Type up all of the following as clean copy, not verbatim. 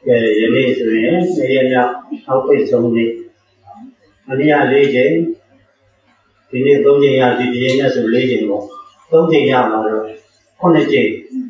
ယနေ့ဆိုရင်2ရက်မြောက်အောက်ပိတ်ဆုံးနေ့မနေ့က4ချိန်ဒီနေ့3ချိန်ရဒီတစ်ချိန်နဲ့ဆို4ချိန်ပေါ့3ချိန်ရမှာတော့9ချိန်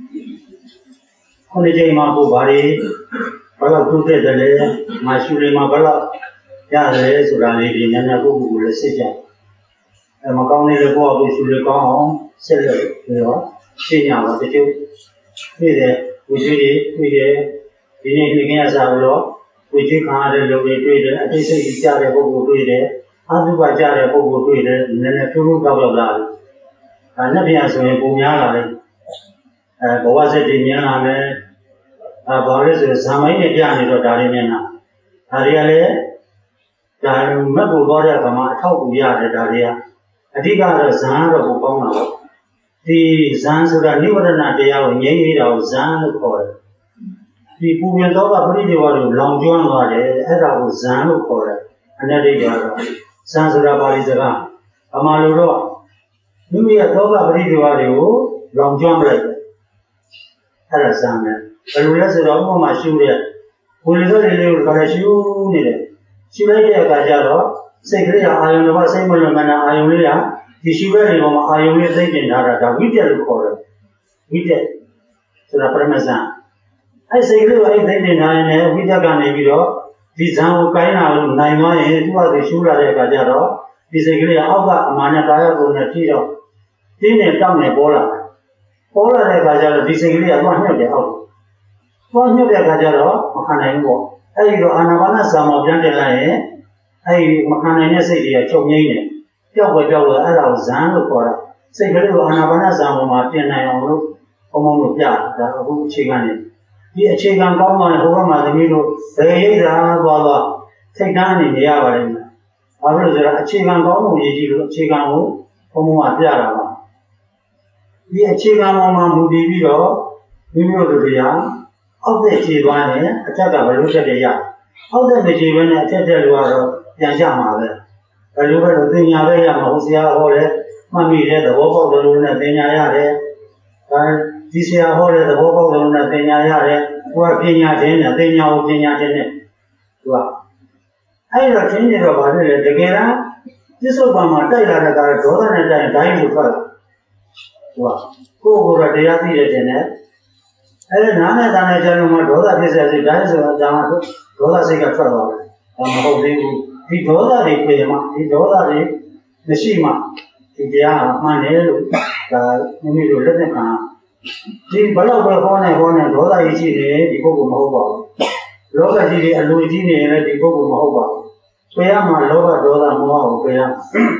9ချိန်မှာကိုဘာတွေဘယ်လောက်တိုးတက်တယ်လဲမရှိလေးမှာဘယ်လောက်ရတယ်ဆိုတာလေးဒီညညကိုလည်းစစ်ကြမကောင်းတဲ့ဘောကိုရှုလေးကောင်းအောင်ဆက်လက်ပြီးတော့ရှင်းရပါတချို့ပြည်တယ်ဝိသုတွေပြည်တယ်ဒီနေ့ခင်ဗျာစားလို့ဝိသုခါရတဲ့လူတွေတွေ့တယ်အသိစိတ်ကြီးကြတဲ့ပုဂ္ဂိုလ်တွေ့တယ်အာသုဘကြတဲ့ပုဂ္ဂိုလ်တွေ့တယ်နည်းနည်းဖြူဖြူကောက်လောက်လာတယ်ဒါနဲ့ပြန်ဆိုရင်ပုံများလာတယ်ဘဝစိတ်တွေများလာမယ်ဘာလို့ဆိုဇာမိုင်းနဲ့ပြနေတော့ဒါလေးနဲ့နာဒါတွေကလည်းဒါမက်ကိုသွားတဲ့အခါမှာအထောက်အကူရတယ်ဒါတွေကအဓိကတော့ဇန်တော့ကိုကောင်းတာပေါ့ဒီဇန်ဆိုတာနိဝရဏတရားကိုငြိမ်းနေတာကိုဇန်လို့ခေါ်တယ်ဒီပူမြင်တော့ကပရိဒီဝါကိုလောင်ကျွမ်းသွားတယ်အဲ့ဒါကိုဇန်လို့ခေါ်တယ်အနတ္တိကတော့ဇန်ဆိုတာပါဠိစကားအမှန်လို့တော့မိမိရဲ့သောကပရိဒီဝါတွေကိုလောင်ကျွမ်းလိုက်တယ်အဲ့ဒါဇန်ပဲဘယ်လိုလဲဆိုတော့ဥပမာရှုတဲ့ဝိလေသောလေးကိုလည်းရှုနေတယ်ရှုလိုက်တဲ့အခါကျတော့စိတ်ကလေးကအာယုံတော့စိတ်မလွန်မနာအာယုံလေးကဒီရှုတဲ့နေရာမှာအာယုံလေးသိကျင်ထားတာဒါဝိတ္တလို့ခေါ်တယ်ဝိတ္တဆိုတာပရမဇန်အဲ့စိတ်ကလေးကိုအဲ့သိကျင်ထားရင်ဝိတ္တကနေပြီးတော့ဒီဇန်ကိုကိုင်းလာလို့နိုင်သွားရင်သူ့ဟာသူရှုလာတဲ့အခါကျတော့ဒီစိတ်ကလေးကအောက်ကအမာနဲ့တာယာကုန်နဲ့ကြည့်တော့တင်းနဲ့တောက်နဲ့ပေါ်လာတယ်ပေါ်လာတဲ့အခါကျတော့ဒီစိတ်ကလေးကသွားညှက်တယ်အောက်သွားညှက်တဲ့အခါကျတော့မခံနိုင်ဘူးပေါ့အဲ့ဒီတော့အာနာပါနဇာမောပြန်တက်လိုက်ရင်အဲ့ဒီမခံနိုင်တဲ့စိတ်တွေကချုပ်ငိမ့်တယ်ပျောက်ပဲအဲ့ဒါကိုဇန်လို့ခေါ်တာစိတ်ကလေးကိုအာနာပါနဇာမောမှာပြင်နိုင်အောင်လို့ဘုံဘုံလို့ပြတာအခုအခြေခံနေဒီအခြေခံကောင်းမှဟိုဘက်မှာသမီးတို့ဘယ်ရိပ်သာသွားထိတ်တန်းနေရပါလိမ့်မယ်ဘာလို့လဲဆိုတော့အခြေခံကောင်းမှုရည်ကြည့်လို့အခြေခံကိုဘုံဘုံကပြတာပါဒီအခြေခံပေါ်မှာမူတည်ပြီးတော့မိမိတို့တွေကအောက်တဲ့ခြေသွားနဲ့အထက်ကဘယ်လိုချက်တွေရအောက်တဲ့ခြေဘက်နဲ့အထက်တဲ့လူကတော့ပြန်ကြမှာပဲဘယ်လိုပဲလို့သင်ညာပဲရမှာဟိုဆရာဟောတယ်မှတ်မိတဲ့သဘောပေါက်တယ်လို့နဲ့သင်ညာရတယ်ဒါဒီဆရာဟောတဲ့သဘောပေါက်တယ်လို့နဲ့သင်ညာရတယ်ကိုကပညာချင်းနဲ့သင်ညာကိုပညာချင်းနဲ့သူကအဲ့တော့ချင်းနေတော့ဗာလေတကယ်တော့ပြစ္ဆုတ်ပံမှာတိုက်လာတဲ့ကာဒေါသနဲ့တိုက်ရင်ဒိုင်းကိုထွက်လာသူကကိုယ်ကိုယ်ကတရားသိတဲ့တင်နဲ့အဲ့ဒါနားနဲ့တန်းနဲ့ကြားလို့မှဒေါသဖြစ်စေစီဒိုင်းဆိုတာဒါမှဒေါသစိတ်ကထွက်သွားတယ်ဒါမဟုတ်သေးဘူးဒီဒေါသတွေပြေမှဒီဒေါသတွေမရှိမှဒီတရားကမှန်တယ်လို့ဒါမိမိတို့လက်သက်ခံဒီဘလောက်ပဲဟောနေဒေါသကြီးရှိနေဒီပုဂ္ဂိုလ်မဟုတ်ပါဘူးလောကကြီးတွေအလိုကြီးနေလည်းဒီပုဂ္ဂိုလ်မဟုတ်ပါဘူးပြေရမှာလောဘဒေါသမောဟကိုပြေရ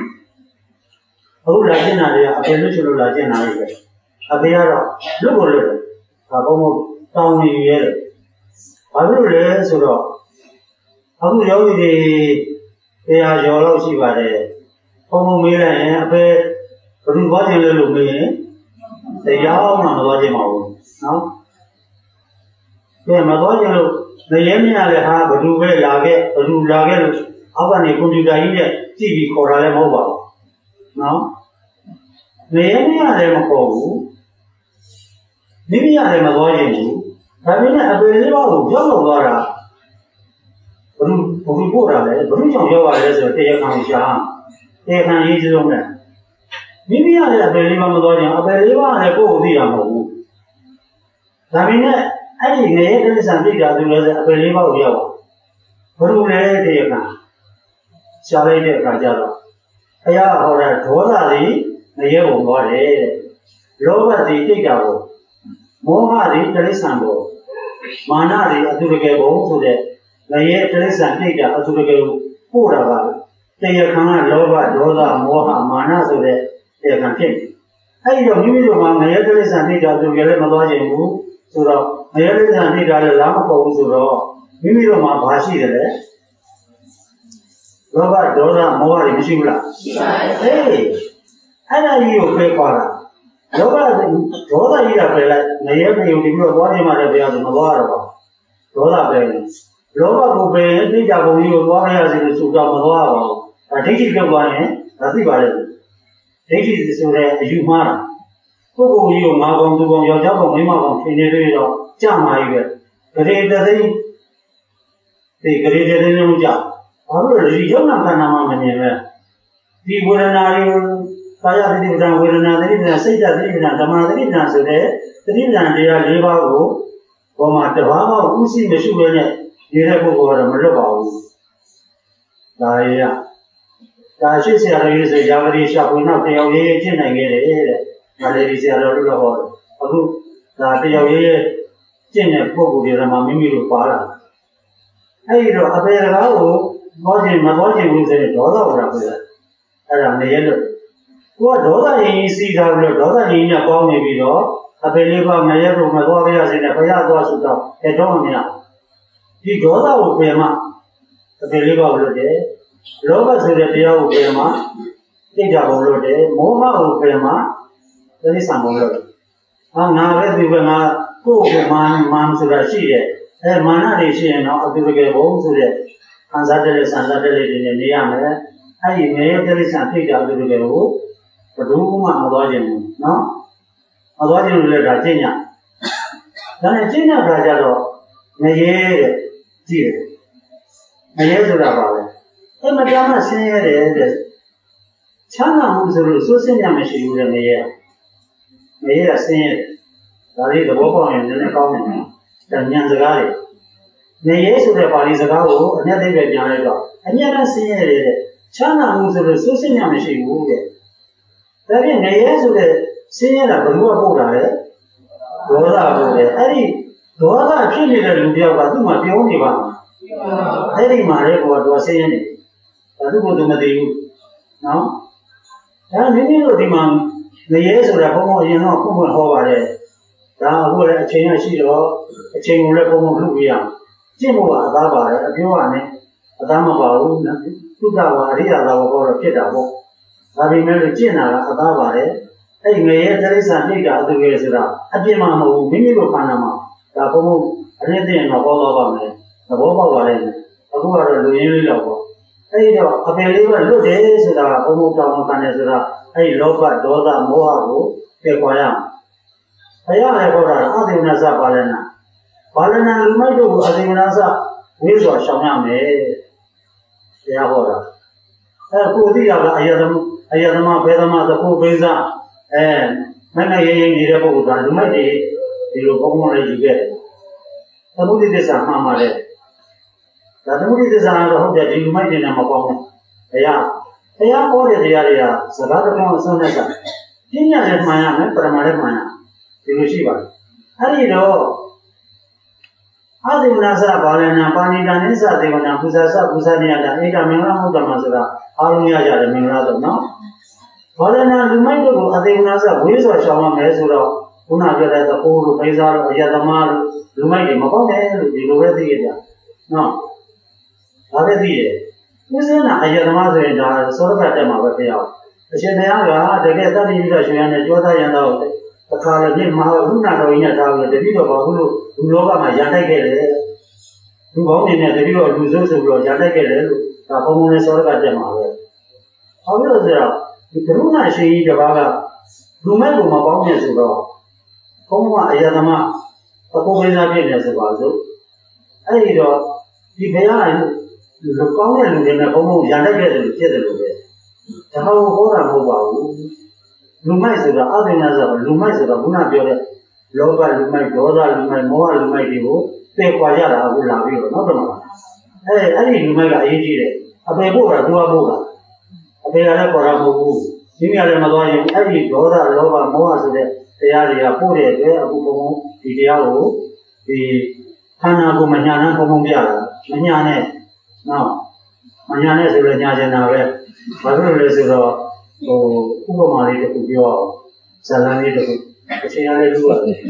အခုလာကျင်တာတွေကအပေလို့ချလို့လာကျင်တာတွေပဲအပေကတော့လွတ်ကိုလွတ်တယ်ဒါဘုံဘုံတောင်းနေရဲတယ်ဘာလို့လဲဆိုတော့အခုယောဂီတွေတရားကျော်လို့ရှိပါတယ်ဘုံဘုံမေးလိုက်ရင်အဖေဘယ်သူသွားခြင်းလဲလို့မေးရင်တရားမှမသွားခြင်းပါဘူးနော်ကဲမသွားခြင်းလို့နေရဲမရလဲဟာဘယ်သူပဲလာခဲ့လို့အောက်ကနေကွန်ပျူတာကြီးနဲ့ကြည့်ပြီးခေါ်တာလည်းမဟုတ်ပါဘူးနော်နေရဲမရလည်းမခေါ်ဘူးမိမိရတယ်မသွားခြင်းဘူးဒါပေမဲ့အပေလေးပါးကိုရောက်တော့သွားတာဘယ်သူပို့တာလဲဘယ်သူကြောင့်ရောက်ရလဲဆိုတော့တရားခံရှာတရားခံရေးစုံနဲ့မိမိရတယ်အပေလေးပါးမသွားခြင်းအပေလေးပါးလည်းကိုယ့်ကိုသိတာမဟုတ်ဘူးဒါပေမဲ့အဲ့ဒီငရဲတိစ္ဆာန်ပြိတာသူလည်းအပေလေးပါးကိုရောက်ဘယ်လိုလဲတရားခံရှာလိုက်တဲ့အခါကျတော့ဘုရားဟောတာဒေါသသည်ငရဲကိုသွားတယ်တဲ့လောဘသည်ပြိတာကိုမောဟသည်တိရစ္ဆာန်ကိုမာနသည်အတုရကယ်ကိုဆိုတဲ့ငရဲတိရစ္ဆာန်ပြိတာအတုရကယ်ကိုပို့တာပါတရားခံကလောဘဒေါသမောဟမာနဆိုတဲ့တရားခံဖြစ်တယ်အဲ့ဒီတော့မိမိတို့မှာငရဲတိရစ္ဆာန်ပြိတာအတုရကယ်လည်းမသွားခြင်းဘူးဆိုတော့ငရဲတိရစ္ဆာန်ပြိတာလည်းလာမပေါ်ဘူးဆိုတော့မိမိတို့မှာဘာရှိတယ်လဲလောဘဒေါသမောဟတွေမရှိဘူးလားရှိပါတယ်ဟေးအဲ့ဒါကြီးကိုပြေးသွားတာလောဘဒေါသကြီးတာပဲလိုက်ငရဲပြုံဒီပြီးတော့သွားခြင်းမှလည်းတရားဆိုမသွားတော့ပါဒေါသပဲလောဘကိုပဲသိကြပုံကြီးကိုသွားရစီလို့ဆိုတော့မသွားပါဘူးဒါဒိဋ္ဌိပြုတ်သွားရင်ဒါသိပါလေဒိဋ္ဌိဆိုတဲ့အယူမှားတာပုဂ္ဂိုလ်ကြီးကိုငါကောင်သူကောင်ယောက်ျားကောင်မိန်းမကောင်ဖြစ်နေလို့တော့ကြမှာကြီးပဲဂရေတသိန်းဒီကလေးတွေလုံးကြဘာလို့လဲဒီယုံနာခန္ဓာမှာမမြင်ပဲဒီဝေဒနာတွေကာယသတိပဋ္ဌာန်ဝေဒနာသတိပဋ္ဌာန်စိတ်ဓာတ်သတိပဋ္ဌာန်ဓမ္မသတိပဋ္ဌာန်ဆိုတဲ့သတိပဋ္ဌာန်တရား၄ပါးကိုဘောမှာတဘာမှဥသိမရှိဘဲနဲ့နေတဲ့ပုဂ္ဂိုလ်ကတော့မလွတ်ပါဘူးဒါရဒါရှိဆရာတော်ကြီးဆိုရာဂတိရှာဖွေနောက်တယောက်ရေးကျင့်နိုင်ခဲ့တယ်တဲ့ဒါလည်းဒီဆရာတော်တို့တော့ဟောတယ်အခုဒါတယောက်ရေးကျင့်တဲ့ပုဂ္ဂိုလ်တွေကမှမိမိတို့ပါလာအဲ့ဒီတော့အပေကားကိုဘောခြင်းမဘောခြင်းဘူးဆိုရင်ဒေါသဝရပြတယ်အဲ့ဒါနေရလို့ကိုကဒေါသရင်ကြီးစီးထားပြီးတော့ဒေါသရင်ကြီးကပေါင်းနေပြီးတော့အပေလေးပါးမရတော့မသွားရစေနဲ့ဘုရားသွားဆိုတော့အဲ့တော့မရဒီဒေါသကိုပြန်မှအပေလေးပါးလို့တယ်လောဘဆိုတဲ့တရားကိုပြန်မှသိတာဘုံလို့တယ်မောဟကိုပြန်မှသတိဆောင်ဘုံလို့ငါပဲဒီကငါကိုယ်ကိုမာနဆိုတာရှိတယ်အဲမာနတွေရှိရင်တော့အတူတကယ်ဘုံဆိုတဲ့ခံစားတဲ့ဆန္ဒတဲ့တွေနဲ့နေရမယ်အဲ့ဒီငရဲတိရစ္ဆာန်ထိတ်တာအတူတကယ်ကိုဘယ်သူမှမသွားခြင်းဘူးနော်မသွားခြင်းလို့လည်းဒါကျင့်ညာဒါနဲ့ကျင့်ညာတာကြတော့ငရဲတဲ့ကြည့်တယ်ငရဲဆိုတာပါပဲအဲ့မတရားမှဆင်းရဲတယ်တဲ့ချမ်းသာမှုဆိုလို့စိုးစင်းညာမရှိဘူးတဲ့ငရဲကဆင်းရဲတယ်ဒါလေးသဘောပေါက်ရင်လည်းကောင်းတယ်ဒါဉာဏ်စကားတွေငရဲဆိုတဲ့ပါဠိစကားကိုအမျက်သိပဲပြန်လိုက်တော့အမျက်နဲ့ဆင်းရဲတယ်တဲ့ချမ်းသာမှုဆိုလို့စိုးစင်းညာမရှိဘူးတဲ့ဒါဖြင့်ငရဲဆိုတဲ့ဆင်းရဲတာဘယ်လိုပို့တာလဲဒေါသပို့တယ်အဲ့ဒီဒေါသဖြစ်နေတဲ့လူတယောက်ကသူ့မှာပြောနေပါမှာအဲ့ဒီမှာလည်းကိုယ်ဆင်းရဲနေဒါသူ့ကိုယ်သူမသိဘူးနော်ဒါမိမိတို့ဒီမှာငရဲဆိုတာဘုံဘုံအရင်တော့ခုမှဟောပါတယ်ဒါအခုလည်းအချိန်ရရှိတော့အချိန်ကိုလည်းဘုံဘုံလုပ်ပြရအောင်ကျင့်ဖို့ကအသားပါတယ်အပြောရနဲ့အသားမပါဘူးနော်သုတ္တဝါအရိယသာဝဘောတော့ဖြစ်တာပေါ့ဒါပေမဲ့ကျင့်တာကအသားပါတယ်အဲ့ဒီငရဲတိရစ္ဆာန်နှိတ်တာအတူပဲဆိုတာအပြစ်မှမဟုတ်ဘူးမိမိတို့ခန္ဓာမှာဒါဘုံဘုံအနည်းသိရင်တော့ဟောတော့ပါမယ်သဘောပေါက်ပါလိမ့်မယ်အခုကတော့လူရင်းလေးတော့ပေါ့အဲ့ဒီတော့အပင်လေးကလွတ်တယ်ဆိုတာကဘုံဘုံတောင်းခံတယ်ဆိုတာအဲ့ဒီလောဘဒေါသမောဟကိုပြခွာရအောင်ဘုရားလည်းခေါ်တာအသေဝနာစပါဠနာဘာလနာလူမိုက်တို့ကိုအသေဝနာစဝိစွာရှောင်ရမယ်ဘုရားဟောတာကိုသိရတာအယသမဘေသမသဖို့ပိစမနဲ့ရရင်နေတဲ့ပုဂ္ဂိုလ်ကလူမိုက်တွေဒီလိုဘုံဘုံလေးယူခဲ့တယ်သမုဒိသစ္စာမှန်ပါတယ်ဒါသမုဒိသစ္စာတော့ဟုတ်တယ်ဒီလူမိုက်တွေနဲ့မပေါင်းဘူးဘုရားဟောတဲ့တရားတွေကစကားတစ်ခုအဆုံးနဲ့ကပညာနဲ့မှန်ရမယ်ပရမနဲ့မှန်ရဒီလိုရှိပါတယ်အဲ့ဒီတော့အာသေဝနာစဘာလနာပါဏိတာနိစ္စသေဝနာပူဇာစပူဇာနေရတာဧကမင်္ဂလာမုဒ္ဓမဆိုတာအားလုံးရကြတယ်မင်္ဂလာဆိုနော်ဘာလနာလူမိုက်တို့ကိုအသေဝနာစဝေးစွာရှောင်ရမယ်ဆိုတော့ခုနပြောတဲ့သဘောတို့ပိစားတို့အယတမတို့လူမိုက်တွေမပေါက်နဲ့လို့ဒီလိုပဲသိရကြနော်ဒါပဲသိရတယ်ဥစ္စာနာအယတမဆိုရင်ဒါသောရကတက်မှာပဲပြောင်းအရှင်ဘုရားကတကယ်တတိယရွှေရနဲ့ကြောသားရန်တော့အခါလည်းမဟာဝုဏတော်ကြီးနဲ့ထားပြီးတတိတော်ဘာလို့လူလောကမှာရန်တိုက်ခဲ့တယ်လူကောင်းနေနဲ့တတိတော်လူဆိုးဆိုပြီးတော့ရန်တိုက်ခဲ့တယ်လို့ဒါဘုံဘုံနဲ့သောရကတက်မှာပဲဘာဖြစ်လို့ဆိုတော့ဒီကရုဏာရှင်ကြီးတစ်ပါးကလူမိုက်ကိုမပေါင်းနဲ့ဆိုတော့ဘုံဘုံကအယတမအပေါ်ဝင်စားဖြစ်နေဆိုပါစို့အဲ့ဒီတော့ဒီဘုရားလူကောင်းတဲ့လူတွေနဲ့ဘုံဘုံရန်တိုက်ခဲ့တယ်လို့ဖြစ်တယ်လို့ပဲဒါဟောဟောတာမဟုတ်ပါဘူးလူမိုက်ဆိုတာအသေနာဆိုလူမိုက်ဆိုတာခုနပြောတဲ့လောဘလူမိုက်ဒေါသလူမိုက်မောဟလူမိုက်တွေကိုသိခွာရတာအခုလာပြီးတော့နောက်တော့အဲ့ဒီလူမိုက်ကအရေးကြီးတယ်အပေပို့တာသူကပို့တာအပေကလည်းခေါ်တာမဟုတ်ဘူးဒီမြလည်းမသွားရင်အဲ့ဒီဒေါသလောဘမောဟဆိုတဲ့တရားတွေကပို့တဲ့အတွက်အခုဘုံဘုံဒီတရားကိုဒီခန္ဓာကိုယ်မညာနဲ့ဘုံဘုံပြတာမညာနဲ့နော်မညာနဲ့ဆိုလည်းညာကျင်တာပဲဘာလို့လဲဆိုတော့ဥပမာလေးတစ်ခုပြောအောင်ဇာလန်လေးတစ်ခုအချိန်ရလေးလို့ဟုတ်တယ်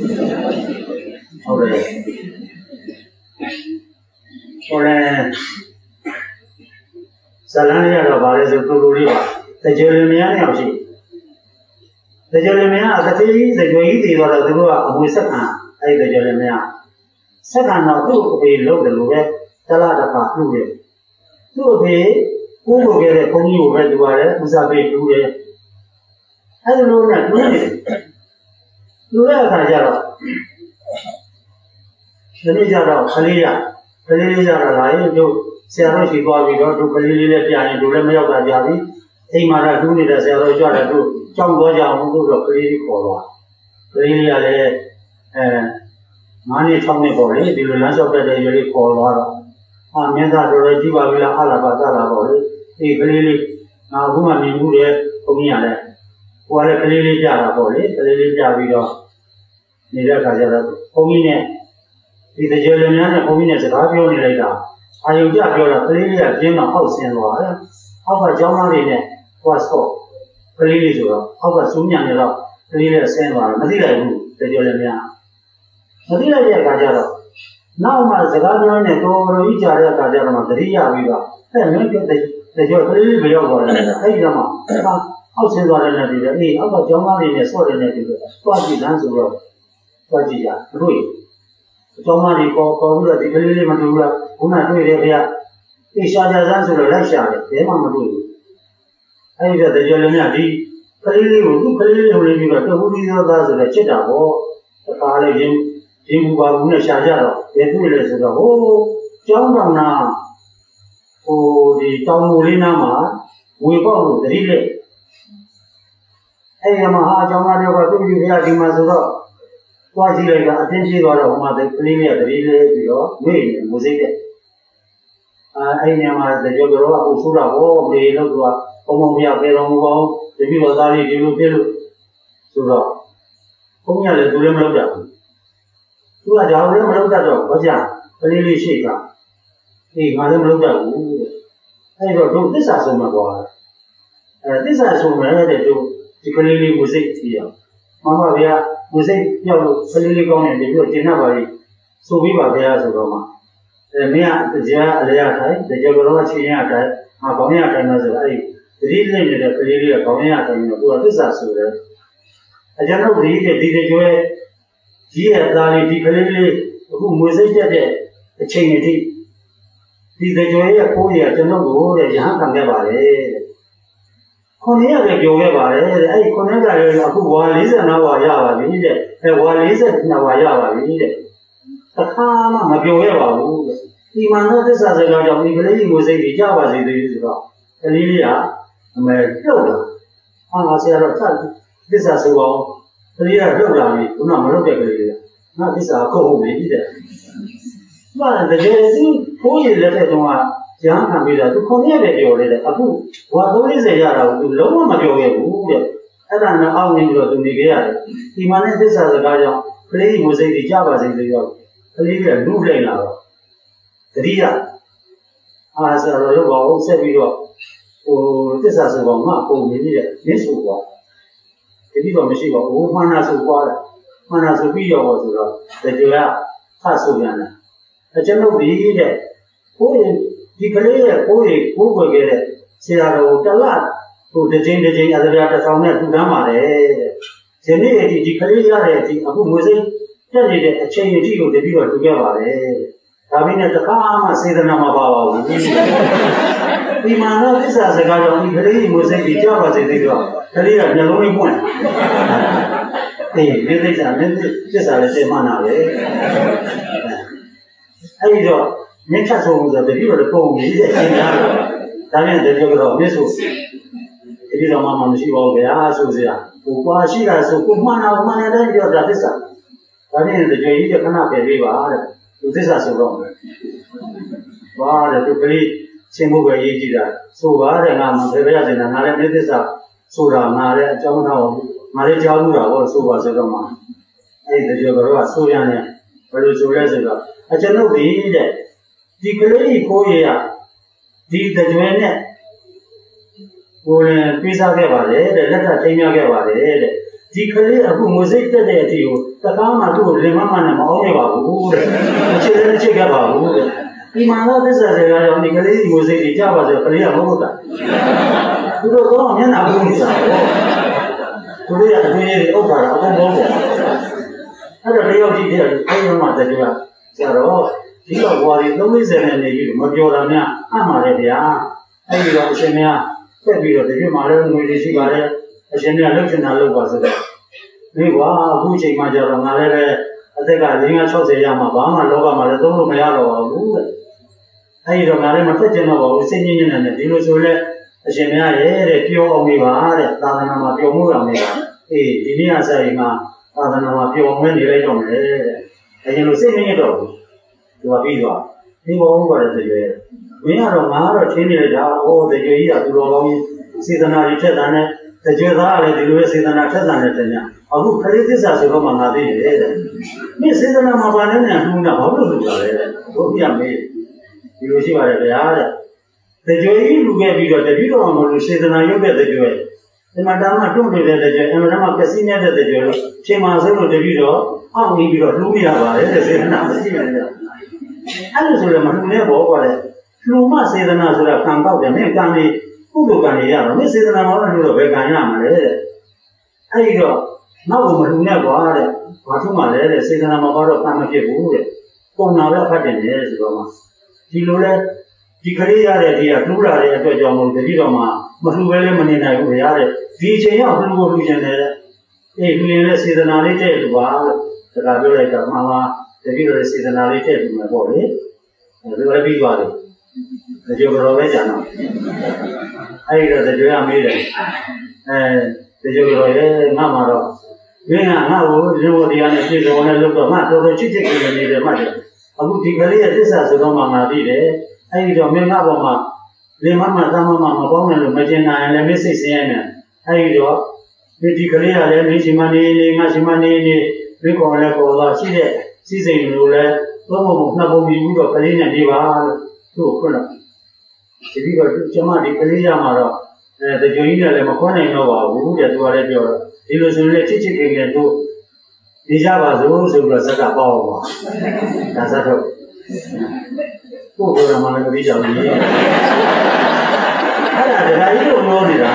ဇာလန်လေးကတော့ဗာလဲဆိုတူတူလေးပါတကြွလင်မယားနဲ့အောင်ရှိတကြွလင်မယားအတတိတကြွကြီးတည်သွားတော့သူတို့ကအမွေဆက်ခံအဲ့ဒီတကြွလင်မယားဆက်ခံတော့သူ့အဖေလုံးတယ်လို့ပဲတလားတစ်ခါပြုတယ်သူ့အဖေကိုယ်ကိုခဲ့တဲ့ဘုန်းကြီးကိုပဲသူရတယ်ဦးစားပေးတူတယ်အဲ့လိုနဲ့တူတယ်တူတဲ့အခါကျတော့ဒီနေ့ကျတော့ခလေးရကလေးလေးရတာလားတို့ဆရာတော်ရှိသွားပြီးတော့တို့ကလေးလေးလည်းပြရင်တို့လည်းမရောက်တာကြပြီအိမ်မှာတော့တူးနေတဲ့ဆရာတော်ကြွတယ်တို့ကြောက်သွားကြအောင်တို့တော့ကလေးလေးခေါ်သွားကလေးလေးကလည်း9 နှစ် 6 နှစ်ပေါ့လေဒီလိုလမ်းလျှောက်တဲ့ရွေးလေးခေါ်သွားတော့မင်းသားတော်တော်ကြီးပါပြီလားအလားပါသားလားပေါ့လေဒီကလေးလေးငါအခုမှမြင်မှုတယ်ဘုန်းကြီးကလည်းဟိုကလည်းကလေးလေးပြတာပေါ့လေကလေးလေးပြပြီးတော့နေတဲ့အခါကျတော့ဘုန်းကြီးနဲ့ဒီတကြွလည်းများနဲ့ဘုန်းကြီးနဲ့စကားပြောနေလိုက်တာအာယုံကြပြောတာကလေးလေးကကျင်းတော့အောက်ဆင်းသွားတယ်အောက်ကကျောင်းသားတွေနဲ့ဟိုဆော့ကလေးလေးဆိုတော့အောက်ကစူးညံနေတော့ကလေးလေးဆင်းသွားတယ်မသိလိုက်ဘူးတကြွလည်းများမသိလိုက်တဲ့အခါကျတော့နောက်မှစကားပြောနေတော်တော်ကြီးကြားတဲ့အခါကျတော့သတိရပြီးတော့မင်းကတကြွကလေးလေးမရောက်သွားတယ်အဲ့ဒီတော့မှအောက်ဆင်းသွားတယ်နဲ့ဒီလေအေးအောက်ကကျောင်းသားတွေနဲ့ဆော့တယ်နဲ့ဒီလိုသွားကြည့်လမ်းဆိုတော့သွားကြည့်ရတို့ကျောင်းသားတွေပေါ်ပြီးတော့ဒီကလေးလေးမတွေ့ဘူးလားခုနတွေ့တယ်ခင်ဗျအေးရှာကြစမ်းဆိုတော့လိုက်ရှာတယ်ဘယ်မှမတွေ့ဘူးအဲ့ဒီတော့တကြွလည်းများဒီကလေးလေးကိုသူ့ကလေးလေးကိုလေးပြီးတော့တခုပြီးသောသားဆိုတော့ချစ်တာပေါ့တခါလေရင်ဘူးပါဘူးနဲ့ရှာကြတော့ဘယ်တွေ့လဲဆိုတော့ဟိုကျောင်းတော်နာဟိုဒီတောင်မူလေးနားမှာဝေပေါက်လို့တတိလက်အဲ့ဒီမှာအကျောင်းသားတွေကတွေ့ပြီးခင်ဗျဒီမှာဆိုတော့သွားကြည့်လိုက်တာအတင်းရှိသွားတော့ဟိုမှာကလေးလေးကတတိလက်ပြီးတော့မေ့နေမစိတ်တဲ့အဲ့ဒီမှာတကြွတော်ကကိုဆိုးတာဟောမေးလို့သူကဘုံဘုံပြပေတော်မူပါဘူးတတိတော်သားလေးဒီလိုပြလို့ဆိုတော့ဘုန်းကြီးကလည်းသူလည်းမလုပ်တတ်ဘူးသူကဒါလည်းမလုပ်တတ်တော့ဘာကြောင့်ကလေးလေးရှိတာအေးငါလည်းမလုပ်တတ်ဘူးအဲ့တော့တို့သစ္စာဆုံးမှာသွားတယ်သစ္စာဆုံးမယ်တဲ့တို့ဒီကလေးလေးကိုစိတ်ကြည့်ရအောင်မမဗျာကိုစိတ်ပြောက်လို့ကလေးလေးကောင်းနေတယ်ပြီးတော့ကျင်납ပါလိဆိုပြီးပါဗျာဆိုတော့မှမင်းကတရားအလျာထိုင်တရားတော်ကချင်းရထိုင်ခေါင်းရထိုင်လို့ဆိုတော့အဲ့ဒီသတိလင့်နေတဲ့ကလေးလေးကခေါင်းရထိုင်လို့သူကသစ္စာဆိုတယ်အကျဉ်းတို့ဒီကျွဲကြီးရဲ့သားလေးဒီကလေးလေးအခုမွေစိတ်တက်တဲ့အချိန်အထိဒီကျွဲရဲ့ပိုးရကျွန်တော်ကိုတဲ့ရဟန်းခံခဲ့ပါလေခုနှစ်ရက်ပဲပြောခဲ့ပါတယ်တဲ့အဲ့ဒီခုနှစ်ကလည်းအခုဝါ45ဝါရပါပြီတဲ့အဲဝါ42ဝါရပါပြီတဲ့အခါမှမပြောရပါဘူးတဲ့ဒီမှာတော့သစ္စာစကားကြောင့်ဒီကလေးကြီးကိုစိတ်ကြီးကြပါစေသေးဆိုတော့ကလေးလေးကအမေပြုတ်လာငါဆရာတော်ဆက်သစ္စာဆိုပါဦးကလေးကပြုတ်လာပြီခုနမလုပ်တဲ့ကလေးလေးငါသစ္စာကိုဟုတ်ပြီတဲ့ဘာတကယ်သူဖိုးရလက်တဲ့တုန်းကကျမ်းခံပြီးတာသူခုနှစ်ရက်ပဲပြောတယ်တဲ့အခုဝါ30ရတာကိုသူလုံးဝမပြောခဲ့ဘူးတဲ့အဲ့ဒါနဲ့အောက်နေပြီးတော့သူနေခဲ့ရတယ်ဒီမှာနဲ့သစ္စာစကားကြောင့်ကလေးကြီးကိုစိတ်ကြီးကြပါစေသေးတော့ကလေးကလူ့လိမ့်လာတော့တတိယဆိုတော့လောက်ပါဦးဆက်ပြီးတော့ဟိုသစ္စာဆိုတော့ငါပုံနေပြီတဲ့မင်းဆိုကွာဒီပြီးတော့မရှိပါဘူးမှန်တာဆိုကွာတယ်မှန်တာဆိုပြီးရောဆိုတော့တကယ်ကဖတ်ဆိုပြန်တယ်အကျွန်ုပ်ဒီတဲ့ဟိုဒီကလေးရဲ့ကိုယ်ကိုွယ်ခဲ့တဲ့ဆရာတော်တလဟိုတစ်ချိန်အစရာတစ်ဆောင်နဲ့ထူထမ်းပါတယ်တဲ့ဒီနေ့ဒီကလေးရတဲ့ဒီအခုငွေစိတ်တက်နေတဲ့အချိန်အထိကိုတပြီးတော့ထူခဲ့ပါတယ်ဒါပေမဲ့တခါမှစေတနာမပါပါဘူးဒီမှာတော့သစ္စာစကားကြောင့်ဒီကလေးငွေစိတ်ကြီးကြပါစေသေးတော့ကလေးကမျက်လုံးလေးပွင့်အေးမင်းသစ္စာလည်းသိမှန်တာပဲအဲ့ဒီတော့မြင့်ထတ်ဆုံးဆိုတတိတော့ပုံကြီးတဲ့ရှင်းတာဒါနဲ့တကယ်တော့မြစ်ဆိုဒီတော့မှမရှိပါဘူးဗျာဆိုစရာဟိုပါရှိတာဆိုကိုမှန်တာမှန်တဲ့ပြောတာသစ္စာဒါနဲ့တကယ်ကြီးကခဏပဲပေးပါတဲ့သူသစ္စာဆိုတော့ဘာတဲ့သူကလေးရှင်းဖို့ပဲရေးကြည့်တာဆိုပါတဲ့ငါမဖေရရတယ်ငါလည်းမြစ်သစ္စာဆိုတာငါလည်းအကြောင်းထားအောင်ငါလည်းကြားမှုတာဟောဆိုပါဆိုတော့မှအဲ့ဒီတကယ်တော့ဆိုရနေဘယ်လိုဆိုလဲဆိုတော့အကျွန်ုပ်ဒီတဲ့ဒီကလေးကိုရရဒီတကြွယ်နဲ့ကိုယ်ပြေးစားခဲ့ပါလေတဲ့လက်ထပ်ထိမ်းမြခဲ့ပါလေတဲ့ဒီကလေးအခုငွေစိတ်တက်တဲ့အထိကိုတကားမှသူ့ကိုလင်မမနဲ့မအောင်ရပါဘူးတဲ့အချိန်လည်းချိန်ခဲ့ပါဘူးတဲ့ဒီမှာတော့သစ္စာစကားကြောင့်ဒီကလေးငွေစိတ်ကြီးကြပါဆိုကလေးကမဟုတ်တာသူတို့တော့မျက်နှာပုံနေတာသူတို့ရအတွင်းကြီးဥစ္စာအကုန်လုံးပေါ့အဲ့တော့တယောက်ကြည့်တယ်အဲ့ဒီမှာတကြွယ်ဆရာတော်ဒီတော့ဝါရီ30နဲ့နေပြီးမပြောတာများအမှန်တယ်ဗျာအဲ့ဒီတော့အရှင်များတက်ပြီးတော့ဒီမှာလည်းငွေတွေရှိပါတယ်အရှင်များလှုပ်ချင်တာလုပ်ပါစတဲ့ဒီကွာအခုချိန်မှကြတော့ငါလည်းပဲအသက်က60ရမှာဘာမှလောကမှာလည်းသုံးလို့မရတော့ပါဘူးတဲ့အဲဒီတော့ငါလည်းမထွက်ကျင်တော့ပါဘူးစိတ်ညစ်ညစ်နဲ့ဒီလိုဆိုလဲအရှင်မရရဲ့တဲ့ပြောအောင်မေးပါတဲ့သာသနာမှာပြောမှုရမယ်အေးဒီနေ့အစရိမှာသာသနာမှာပြောအောင်နေလိုက်တော့မယ်တဲ့အရင်လိုစိတ်ညစ်ညစ်တော့ဘူးသူကပြီးသွားဒီဘောဟုတ်ပါတယ်တကယ်မင်းကတော့ငါကတော့ချင်းနေလိုက်တာဟောတကယ်ကြီးကသူတော်ကောင်းကြီးစေတနာကြီးထက်တာနဲ့တကြွသားလည်းဒီလိုပဲစေတနာထက်တာနဲ့တည်းညအခုခရီးသစ္စာဆိုတော့မှငါသိတယ်တဲ့မင်းစေတနာမှာပါနေတယ်ထူးတာဘာလို့လုပ်ကြလဲတဲ့ဘုရားမေးဒီလိုရှိပါတယ်ဗျာတဲ့တကြွကြီးလူခဲ့ပြီးတော့တပည့်တော်မှမလို့စေတနာရုပ်တဲ့တကြွဒီမှာတာမတွန့်နေတဲ့တကြွအမှန်တမ်းပစ္စည်းနေတဲ့တကြွလို့ချိန်မှာဆိုလို့တပည့်တော်အောက်ပြီးတော့လှူးရပါတယ်တဲ့စေတနာမရှိဘူးတဲ့အဲ့လိုဆိုလည်းမလှူနဲ့ဘောကွာတဲ့လှူမစေတနာဆိုတာကံကောက်တယ်မင်းကံလေးကုသိုလ်ကံလေးရတော့မင်းစေတနာမဟုတ်လို့ဘယ်ကံရမှာလဲတဲ့အဲ့ဒီတော့နောက်ကမလှူနဲ့ကွာတဲ့ဘာထုမှလဲတဲ့စေတနာမပါတော့ကံမဖြစ်ဘူးတဲ့ပုံနာပဲဖတ်တယ်လေဆိုတော့မှဒီလိုလဲဒီခရီးရတဲ့ဒီကလှူလာတဲ့အတွက်ကြောင့်မို့တတိတော်မှာမလှူပဲလည်းမနေနိုင်ဘူးဗျာတဲ့ဒီအချိန်ရောက်လှူဖို့လှူရှင်တယ်အေးလှူရင်လည်းစေတနာလေးတဲ့လူပါလို့စကားပြောလိုက်တော့မှတတိတော်ရဲ့စေတနာလေးတဲ့လူမှာပေါ့လေဒီလိုလည်းပြီးသွားတယ်တကြွတော်ပဲကြာတော့အဲ့ဒီတော့တကြွရမေးတယ်တကြွတော်ရဲ့ငါမှာတော့မင်းကငါ့ကိုဒီလိုတရားနဲ့ပြည့်စုံနဲ့လုပ်တော့ငါတော်တော်ချစ်ချစ်ခင်ခင်နေတယ်မှတ်တယ်အခုဒီကလေးရဲ့သစ္စာဆိုတော့မှငါသိတယ်အဲ့ဒီတော့မင်းငါ့ဘောမှာလင်မမသားမမမပေါင်းနဲ့လို့မကျင်နိုင်လည်းမစိတ်ဆင်းရဲနဲ့အဲ့ဒီတော့ဒီကလေးကလည်းမင်းရှိမနေနေငါရှိမနေနေဒီကောင်လည်းပေါ်တော့ရှိတဲ့စီစဉ်လို့လည်းသုံးဖို့နှစ်ပုံပြီးတော့ကလေးနဲ့နေပါလို့သူ့ကိုခွန်းတော့ဒီပြီးတော့ကျမဒီကလေးရမှာတော့တကြွကြီးနဲ့လည်းမခွန်းနိုင်တော့ပါဘူးတဲ့သူကလည်းပြောတော့ဒီလိုဆိုရင်ချစ်ချစ်ခင်ခင်တို့နေကြပါစို့ဆိုပြီးတော့ဇက်ကပေါ့ပါဒါဇက်တော့ကိုယ်ကမှလည်းပြီးကြပြီအဲ့ဒါဒကာကြီးတို့ပြောနေတာ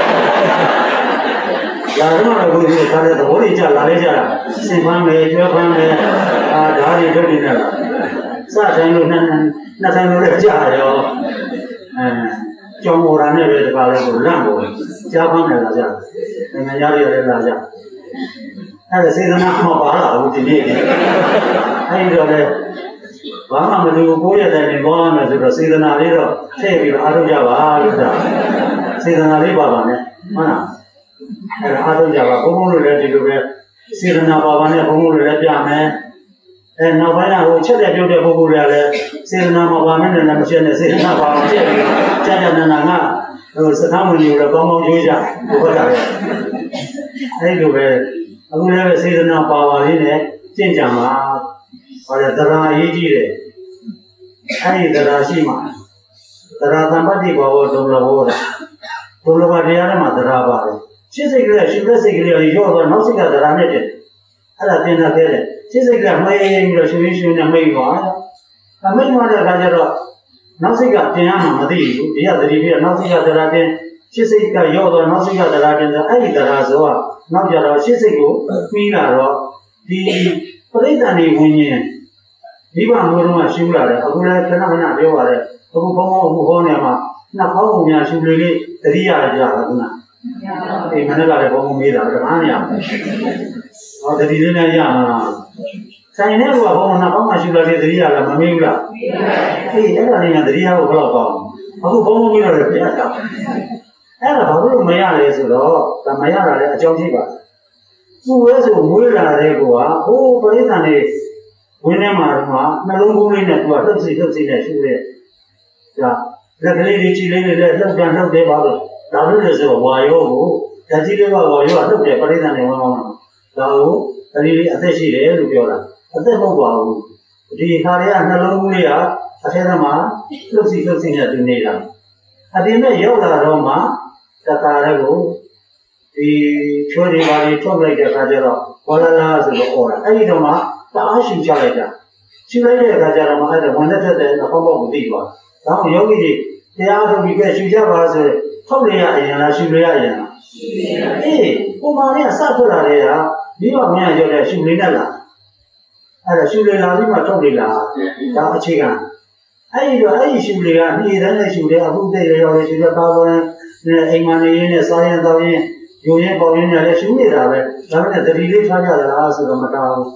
လာတော့ကိုကြီးစားတဲ့သဘောတွေကြလာလဲကြတာစင်ပန်းမယ်ကျွဲပန်းမယ်ဓာတ်တွေထုတ်နေတာစတိုင်းလို့နှစ်တိုင်းလို့လည်းကြာရောကြောင်မော်ရာနဲ့ပဲတကားလဲကိုလန့်ပေါ်ကြားပန်းတယ်လာကြငါရရတယ်လာကြအဲ့ဒါစေတနာမှပါလာဘူးဒီနေ့အဲ့ဒီတော့လေဘာမှမလုပ်ကိုယ့်ရဲ့တိုင်းနဲ့ဘောင်းမယ်ဆိုတော့စေတနာလေးတော့ထည့်ပြီးတော့အားထုတ်ကြပါလို့ဆိုတာစေတနာလေးပါပါနဲ့ဟုတ်လားအဲ့ဒါအားထုတ်ကြပါဘုံဘုံလိုလည်းဒီလိုပဲစေတနာပါပါနဲ့ဘုံဘုံလိုလည်းပြမယ်နောက်ပိုင်းကဟိုချက်တဲ့ပြုတ်တဲ့ပုဂ္ဂိုလ်တွေကလည်းစေတနာမပါနဲ့လည်းမချက်နဲ့စေတနာပါအောင်ချက်ပြီးကြာကြာနာနာကဟိုစကားဝင်တွေကိုလည်းကောင်းကောင်းကြိုးကြဟုတ်ကဲ့အဲ့လိုပဲအခုလည်းစေတနာပါပါလေးနဲ့ကျင့်ကြံပါဟောတယ်တရားအရေးကြီးတယ်အဲ့ဒီတရားရှိမှတရားသမ္ပတ္တိဘောဒုံလဘောတဲ့ဒုံလဘတရားထဲမှာတရားပါတယ်ရှင်းစိတ်ကလေးရှင်းတဲ့စိတ်ကလေးရောတော့နောက်စိတ်ကတရားနဲ့တည်းအဲ့ဒါသင်တာခဲ့တယ်ရှင်းစိတ်ကမှိန်ပြီးတော့ရှင်ရှင်နဲ့မှိန်သွားအမိတ်သွားတဲ့အခါကျတော့နောက်စိတ်ကတင်ရမှာမသိဘူးဒီကသတိပြီးတော့နောက်စိတ်ကတရားတင်ရှင်းစိတ်ကရောတော့နောက်စိတ်ကတရားတင်ဆိုအဲ့ဒီတရားဆိုကနောက်ကြတော့ရှင်းစိတ်ကိုပြီးလာတော့ဒီပရိသတ်နေဝင်ရင်ဒီဘာမျိုးတော့ရှင်းလာတယ်အခုလည်းခဏခဏပြောပါတယ်အခုဘုံဘုံအခုဟောနေမှာနှစ်ခေါင်းပုံများရှင်းလေးတတိယကြတာခုနဒီမနေ့ကလည်းဘုံဘုံမေးတာဓမ္မနေရဟောတတိလေးနဲ့ရမှာလားဆိုင်နေကဘုံနှစ်ခေါင်းမှရှင်းလာတဲ့တတိယလားမမေးဘူးလားအေးအဲ့ဒါလေးကတတိယကိုဘယ်တော့ကောင်းအခုဘုံဘုံမေးတော့လည်းပြတ်တာအဲ့ဒါဘာလို့မရလဲဆိုတော့ဒါမရတာလည်းအကြောင်းရှိပါတယ်သူ့ဝဲဆိုမွေးလာတဲ့ကောဟိုပရိသတ်နေဝင်းထဲမှာနှလုံးကုန်းလေးနဲ့သူကလှုပ်စီနဲ့ရှူတဲ့ဒါလက်ကလေးကြီးကြီးလေးနဲ့လှုပ်တယ်ပါလို့ဒါလို့လဲဆိုဝါရောကိုဓာတ်ကြီးလေးကဝါရောကလှုပ်တယ်ပရိသတ်နေဝင်အောင်ဒါကိုအလေးလေးအသက်ရှိတယ်လို့ပြောတာအသက်မဟုတ်ပါဘူးဒီခါလေးကနှလုံးကုန်းလေးကအထက်ထဲမှာလှုပ်စီနဲ့သူနေတာအပြင်မဲ့ရောက်လာတော့မှတခါလေးကိုဒီချိုးတွေပါလေးထုတ်လိုက်တဲ့အခါကျတော့ဝလာလာဆိုတော့អော်တာအဲ့ဒီတော့မှတအားရှူချလိုက်တာရှူလိုက်တဲ့အခါကျတော့မှအဲ့ဒါဝန်သက်တဲ့အပေါင်းပေါက်ကိုသိသွားဒါမှယောဂီတွေတရားထုတ်ပြီးကရှူကြပါဆိုရင်ထုတ်ရအရင်လားရှူရအရင်လားအေးပုံမှန်လေးကစထွက်လာတဲ့ဟာဒီတော့မင်းရောက်တဲ့ရှူလေးနဲ့လားအဲ့ဒါရှူလေးလာပြီးမှထုတ်လေးလားဒါအခြေခံအဲ့ဒီတော့အဲ့ဒီရှူလေးကနေ့တိုင်းနဲ့ရှူတယ်အခုသိရရောက်ရှူတဲ့ပါဝင်အိမ်မနေရင်းနဲ့စားရင်တောင်းရင်ယူရင်ပေါင်းရင်လည်းရှူနေတာပဲဒါပေမဲ့တတိလေးထားကြတာဆိုတော့မတော်ဘူး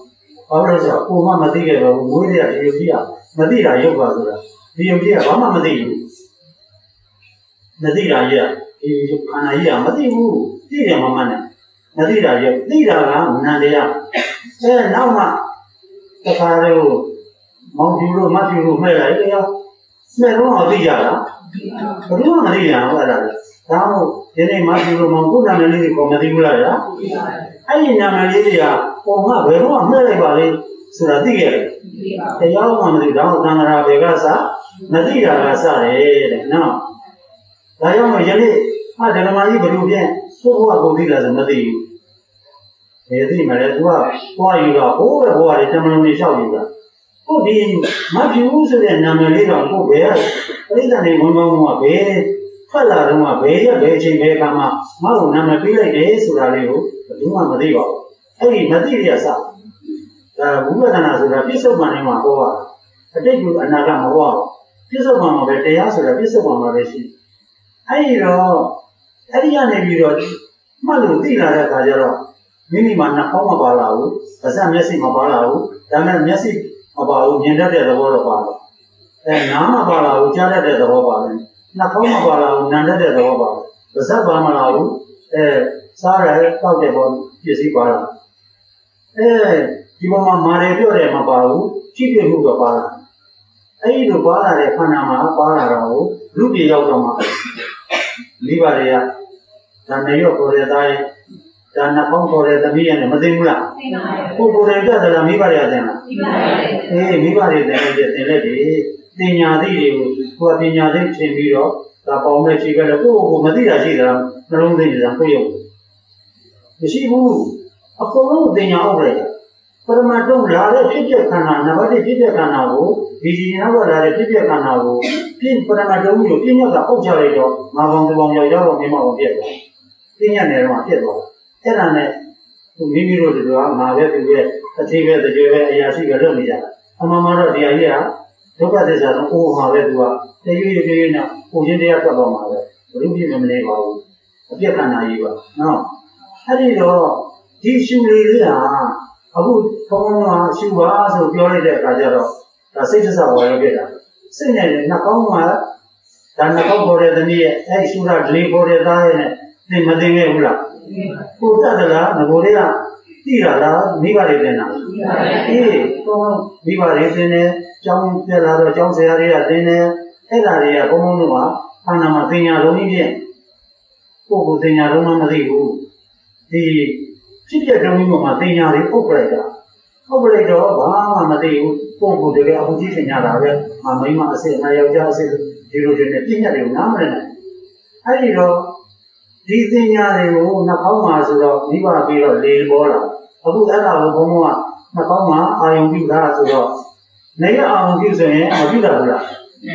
ဘာလို့လဲဆိုတော့ကိုမှမသိခဲ့တော့မွေးရတဲ့ရုပ်ကြီးကမသိတာရုပ်ပါဆိုတာဒီရုပ်ကြီးကဘာမှမသိဘူးမသိတာကြီးကဒီခန္ဓာကြီးကမသိဘူးသိတယ်မှမှန်တယ်မသိတာရုပ်သိတာကနန္တရားနောက်မှတခါလေးကိုမောင်ပြူလို့မပြူလို့မှဲ့လိုက်ရောမှဲ့တော့သိကြလားဘယ်လိုမှမသိရဘူးအဲ့ဒါလေဒါမှမဟုတ်ဒီနေ့မပြူလို့မောင်ကိုနာမည်လေးကိုမသိဘူးလားအဲ့ဒီနာမည်လေးတွေကပုံကဘယ်တော့မှမှဲ့လိုက်ပါလေဆိုတာသိခဲ့တယ်တရားမှမသိဘူးဒါမှသံဃာတွေကစမသိတာကစတယ်တဲ့နော်ဒါကြောင့်ယနေ့ဓမ္မကြီးဘယ်လိုပြန်ကိုယ့်ဘဝကိုသိလားဆိုမသိဘူးဘယ်သိမလဲသူကပွားယူတာဘိုးပဲဘဝတွေတမန်တွေလျှောက်ယူတာကိုဒီမပြူဆိုတဲ့နာမည်လေးတော့ကိုဘယ်ပြိဿနေဝင်ပေါင်းကဘယ်ဖတ်လာတော့ကဘယ်ရက်ဘယ်အချိန်ဘယ်အခါမှာငါ့ကိုနာမည်ပေးလိုက်တယ်ဆိုတာလေးကိုဘယ်သူမှမသိပါဘူးအဲ့ဒီမသိရစဒါဝိပဿနာဆိုတာပြစ္ဆုတ်ပန်ထဲမှာဟောတာအတိတ်ကအနာဂတ်မဟောဘူးပြစ္ဆုတ်ပန်မှာပဲတရားဆိုတာပြစ္ဆုတ်ပန်မှာပဲရှိအဲ့ဒီတော့အဲ့ဒီကနေပြီးတော့မှတ်လို့သိလာတဲ့အခါကျတော့မိမိမှာနှာခေါင်းမပါလာဘူးပါးစပ်မျက်စိမပါလာဘူးဒါနဲ့မျက်စိမပါဘူးမြင်တတ်တဲ့သဘောတော့ပါတယ်နားမပါလာဘူးကြားတတ်တဲ့သဘောပါတယ်နှာခေါင်းမပါလာဘူးနားတတ်တဲ့သဘောပါတယ်ပါးစပ်ပါမလာဘူးစားရတောက်တဲ့ဘောပစ္စည်းပါလာဒီပေါ်မှာမာတယ်ပြောတယ်မပါဘူးကြည့်ပြမှုတော့ပါလာအဲ့ဒီလိုပါလာတဲ့ခန္ဓာမှာပါလာတော့လူပြေရောက်တော့မှမိဘတွေကဒါနေရောပေါ်တဲ့သားရဲ့ဒါနှာခေါင်းပေါ်တဲ့သမီးရဲ့မသိဘူးလားသိပါဘူးကိုယ်ကိုယ်တိုင်ပြတယ်လားမိဘတွေကသိလားသိပါဘူးမိဘတွေသိလိုက်တယ်သင်လိုက်တယ်ပညာသိတွေကိုကပညာသိသင်ပြီးတော့ဒါပေါင်းမဲ့ရှိကြတယ်ကိုယ့်ကိုယ်မသိတာရှိတာနှလုံးသွင်းနေတာကိုယ့်ရုပ်မရှိဘူးအကုန်လုံးပညာအောက်လိုက်ပရမတ်တုံးလာတဲ့ဖြစ်ဖြစ်ခန္ဓာနံပါတ်1ဖြစ်ဖြစ်ခန္ဓာကိုဒီနောက်ကလာတဲ့ဖြစ်ဖြစ်ခန္ဓာကိုပြင်ပရမတ်တုံးကိုပြညတ်ကအုပ်ချလိုက်တော့ငါပေါင်းဒီပေါင်းယောက်ျားပေါင်းမိန်းမပေါင်းပြည့်သွားပြညတ်နယ်တော့ပြည့်သွားအဲ့ဒါနဲ့မိမိတို့တို့ကငါပဲသူပဲအသေးပဲတကြွပဲအရာရှိပဲလုပ်နေကြတာအမှန်မှန်တော့တရားကြီးကဒုက္ခသစ္စာတော့အိုးမှာပဲသူကတရွေ့ရွေ့နဲ့ကိုချင်းတရားထွက်သွားမှာပဲဘလို့ပြည့်မနေပါဘူးအပြည့်ခန္ဓာကြီးပါနော်အဲ့ဒီတော့ဒီရှုလေးလေးဟာအခုဘုံကရှုပါဆိုပြောလိုက်တဲ့အခါကျတော့ဒါစိတ်သစ္စာဝါရောပြတာစိတ်နဲ့နှာခေါင်းမှာဒါနှာခေါင်းပေါ်တဲ့သမီးရဲ့အဲ့ရှုတာဒလေးပေါ်တဲ့သားရဲ့နဲ့သင်မသိခဲ့ဘူးလားကိုတတ်သလားငကိုတွေကသိတာလားမိဘတွေသင်တာအေးတော့မိဘတွေသင်တယ်ကျောင်းပြလာတော့ကျောင်းဆရာတွေကသင်တယ်အဲ့ဒါတွေကဘုံဘုံတို့ကခန္ဓာမှာပညာလုံးကြီးဖြင့်ကိုယ်ကိုပညာလုံးမသိဘူးဒီဖြစ်ပြတုံးကြီးမှာပညာတွေပုတ်ပလိုက်တာပုတ်ပလိုက်တော့ဘာမှမသိဘူးကိုယ်ကိုတကယ်အခုကြည့်ချင်ကြတာပဲမိန်းမအစစ်ငါယောက်ျားအစစ်ဒီလိုတွေနဲ့ပြညာတွေကိုနားမလည်နိုင်အဲ့ဒီတော့ဒီပညာတွေကိုနှာခေါင်းမှာဆိုတော့မိဘပြီးတော့လေပေါ်လာအခုအဲ့ဒါကိုဘုံဘုံကနှာခေါင်းမှာအာယုံပြုတာဆိုတော့နေရအောင်ပြုဆိုရင်မပြုတာဘူးလား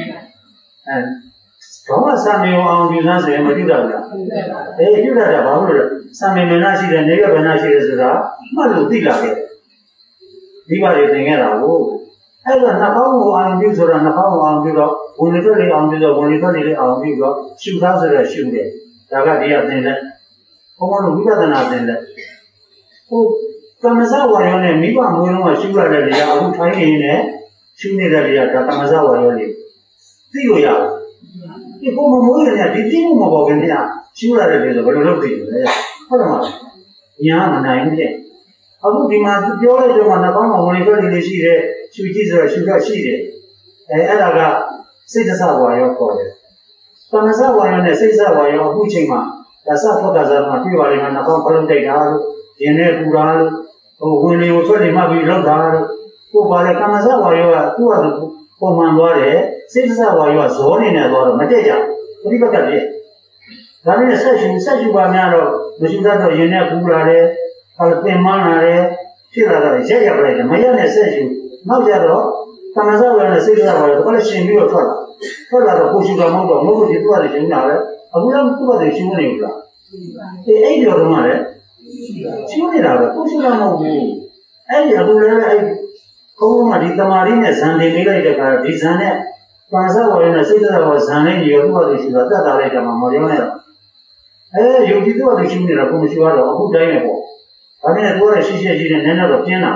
ဘောမဆံမေအောင်ပြုသားဆိုရင်မပြုတာဘူးလားပြုတာကဘာလို့လဲဆံမေမနာရှိတယ်နေရဘနာရှိတယ်ဆိုတာမှတ်လို့သိလာခဲ့မိဘတွေသင်ခဲ့တာကိုအဲ့တော့နှာခေါင်းကိုအာယုံပြုဆိုတော့နှာခေါင်းကိုအာယုံပြုတော့ဝင်လေထွက်လေအောင်ပြုတော့ဝင်လေထွက်လေအာယုံပြုတော့ရှုသားဆိုတော့ရှုတယ်ဒါကတရားသင်လက်ဘုံဘုံတို့ဝိပဿနာသင်လက်ဟိုကမ္မဇဝါရောနဲ့မိဘမွေးလုံးကရှုရတဲ့နေရာအခုထိုင်းနေနဲ့ရှုနေတဲ့နေရာဒါကမ္မဇဝါရောလေးသိလို့ရတယ်ဒီဘုံမွေးနေတဲ့ဒီသိမှုမပေါ်ခင်ဗျာရှုရတဲ့နေရာဘယ်လိုလုပ်သိလဲဟုတ်တယ်မလားညာမနိုင်ဘူးတဲ့အခုဒီမှာပြောတဲ့ကြောင့်နှာခေါင်းမှာဝင်လေထွက်လေရှိတယ်ရှုကြည့်ဆိုတော့ရှုတော့ရှိတယ်အဲ့ဒါကစိတ်သစ္စာဝါရောခေါ်တယ်ကမ္မဇဝါရောနဲ့စိတ်သစ္စာဝါရောအခုချိန်မှာဒါစဖောက်ကစားမှာပြပါလိမ့်မယ်နှာခေါင်းဖလုံးတိတ်တာလို့ရင်နဲ့ပူတာလို့ဟိုဝင်လေကိုထွက်နေမှပြီးလောက်တာလို့ကိုပါလေကမ္မဇဝါရောကသူ့ဟာပုံမှန်သွားတယ်စိတ်သစ္စာဝါရောကဇောနေနဲ့သွားတော့မတက်ကြဘူးပြိပကပြည့်ဒါနဲ့ဆက်ရှုပါများတော့မရှိတတ်တော့ရင်နဲ့ပူလာတယ်ပင်မလာတယ်ဖြစ်လာတော့ရက်ရက်လိုက်တယ်မရက်နဲ့ဆက်ရှုနောက်ကြတော့ကမ္မဇဝါရောနဲ့စိတ်သစ္စာဝါရောတော့ရှင်ပြီးတော့ထွက်လာတော့ကိုရှုတာမဟုတ်တော့မဟုတ်ဘူးဒီသူ့ဟာတွေရှင်းတာပဲအခုလည်းသူ့ဟာတွေရှင်းနေဘူးလားအဲ့ဒီတော့မှလည်းရှင်းနေတာပဲကိုရှုတာမဟုတ်ဘူးအဲ့ဒီအခုလည်းအဲ့ဘုံကဒီတမာရီနဲ့ဇန်တင်လေးလိုက်တဲ့အခါဒီဇန်နဲ့ပါဇဝါရနဲ့စိတ်သက်သာဇန်နဲ့ညီရောသူ့ဟာတွေရှင်းတာတတ်တာလိုက်ကြမှာမပြောနဲ့တော့ယုံကြည်သူ့ဟာတွေရှင်းနေတာကိုမရှိတော့အခုတိုင်းနဲ့ပေါ့ဒါနဲ့သူကရှိရှိနဲ့နည်းနည်းတော့ပြင်းတာပေါ့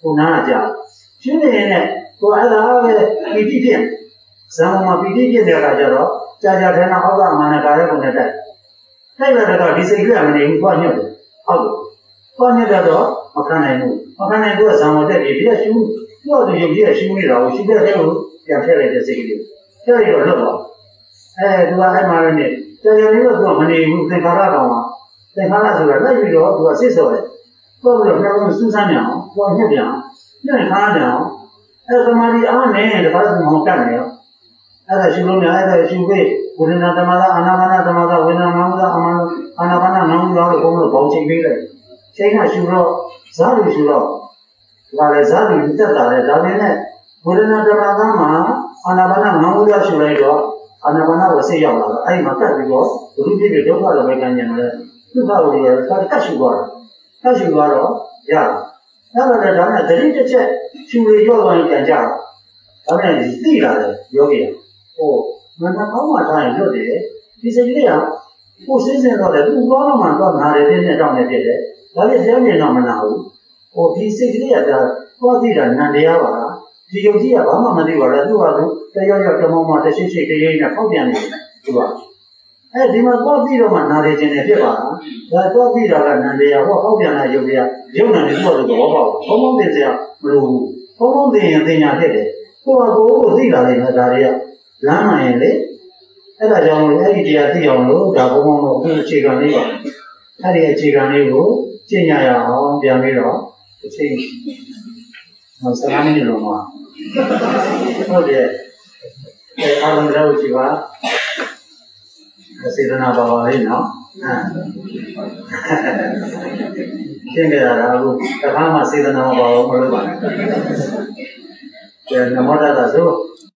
ကိုနားကြရှင်းနေနဲ့ကိုအဲ့ဒါပဲပီတိဖြစ်ဇံမှာပီတိဖြစ်တဲ့အခါကျတော့ကြာကြာထဲမှာအောက်ကမာနကာရဲပုံနဲ့တိုက်လာတော့ဒီစိတ်ကမနေဘူးသွားညွတ်တယ်ဟုတ်သွားညွတ်တော့မခံနိုင်ဘူးမခံနိုင်ဘူးဇံမှာတက်ပြီးဒီကရှူတော့ဒီရုပ်ကြီးကရှူနေတာကိုရှူတဲ့ထဲကိုပြန်ထည့်လိုက်တဲ့စိတ်ကလေးထည့်လိုက်တော့လွတ်သွားသူကအဲ့မှာလည်းကြာကြာလေးတော့သူကမနေဘူးသင်္ခါရကောင်ကသင်္ခါရဆိုတာလိုက်ပြီးတော့သူကစစ်စော်တယ်တော့ပြီးတော့ဘယ်လိုစူးစမ်းကြအောင်သွားညွတ်ပြန်ညွတ်ခါကြအောင်သမာဓိအားနဲ့တခါတော့မောင်တက်နေရောအဲ့ဒါရှုလို့များအဲ့ဒါရှုပြီးဝိညာဏသမထအာနာပါနသမထဝေဒနာနာမှုအာနာပါနနာမှုတော့ဘုံလို့ပေါင်းချိန်ပေးလိုက်ချိန်ကရှုတော့ဇာတိရှုတော့ဒါလည်းဇာတိတက်တာလေဒါပေမဲ့ဝေဒနာသမထမှာအာနာပါနနာမှုရရှုလိုက်တော့အာနာပါနကိုစိတ်ရောက်လာတော့အဲ့မှာတက်ပြီးတော့ဘုရုပြည့်ပြဒုက္ခလိုပဲကံကြံတယ်ဒုက္ခကိုရတက်ရှုသွားတာတက်ရှုသွားတော့ရတယ်အဲ့ဒါလည်းဒါနဲ့တတိတစ်ချက်ရှုရရောသွားရင်ကြံကြတော့ဒါနဲ့သိလာတယ်ယောဂီဟိုမနကောင်းမှထားရင်လွတ်တယ်ဒီစိတ်ကလေးကကိုယ်စဉ်းစားတော့တယ်သူ့ဘောမှတော့နားတယ်ပြင်းနေတော့နေဖြစ်တယ်ဒါလည်းပြောင်းနေတော့မနာဘူးဟိုဒီစိတ်ကလေးကဒါသွားသိတာနန္တရားပါလားဒီယုံကြည်ကဘာမှမသိပါလားသူကသူတရားတမောမှတရှိရှိတရေနဲ့ပေါက်ပြန်နေတယ်သူကဒီမှာသွားသိတော့မှနားတယ်ခြင်းနဲ့ဖြစ်ပါလားဒါသွားသိတာကနန္တရားဟောပေါက်ပြန်လာယုံတရားယုံနာနေသူ့လိုသဘောပေါက်ဘုံဘုံသိစရာမလိုဘူးဘုံဘုံသိရင်သိညာဖြစ်တယ်ကိုယ်ကကိုယ်ကိုသိလာတယ်ငါဒါတွေကလမ်းမှန်ရင်လေအဲ့ဒါကြောင့်အဲ့ဒီတရားသိအောင်လို့ဒါဘုံဘုံတို့အခုအခြေခံလေးပါအဲ့ဒီအခြေခံလေးကိုကျင့်ကြရအောင်ပြန်ပြီးတော့အချိန်15မိနစ်လုံးမှာဟုတ်တယ်အားလုံးတော့ကြည့်ပါစေတနာပါပါလေးနော်ရှင်းကြတာအခုတစ်ခါမှစေတနာမပါဘူးမလို့ပါနဲ့နမောတတ္တဆို